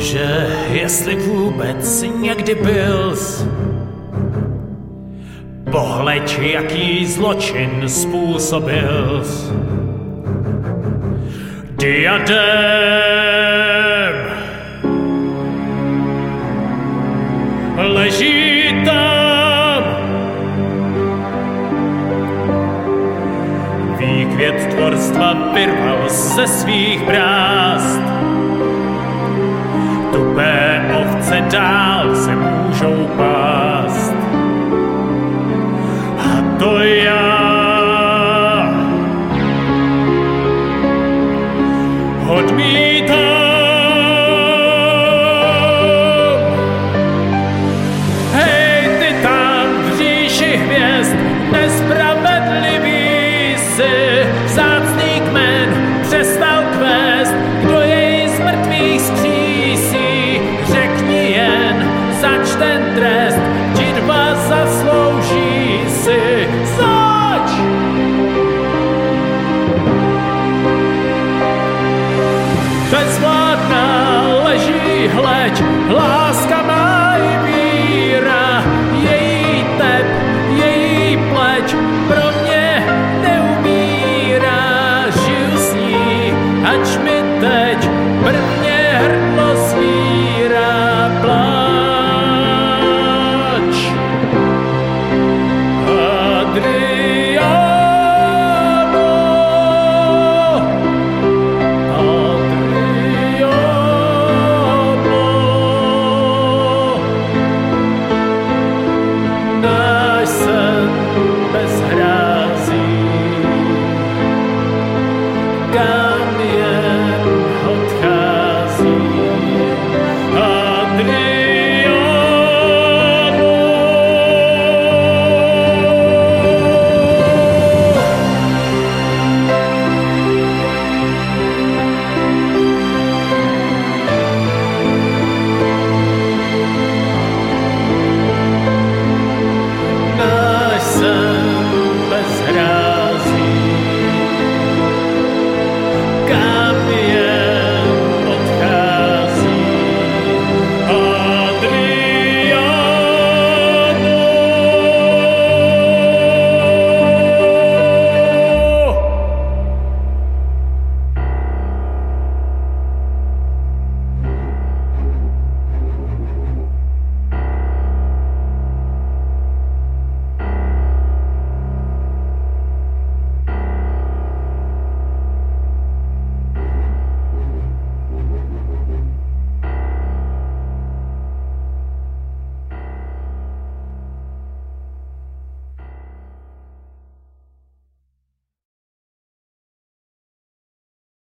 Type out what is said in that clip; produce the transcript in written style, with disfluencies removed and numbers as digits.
Bože, jestli vůbec někdy byls, pohleď, jaký zločin způsobils. Diadem leží tam, výkvět tvorstva vyrval ze svých brázd. Tupé ovce dál se můžou pást. A to já odmítám. Hej, ty tam v říši hvězd, nespravedlivý si, vzácný kmen přestal kvést, kdo jej z mrtvých zkřísí, řekni jen, zač ten trest, ti dva zaslouží si, zač! Bezvládná leží, hleď, láska má i víra, její tep, její pleť pro mě neumírá, žiju s ní, ač mi teď první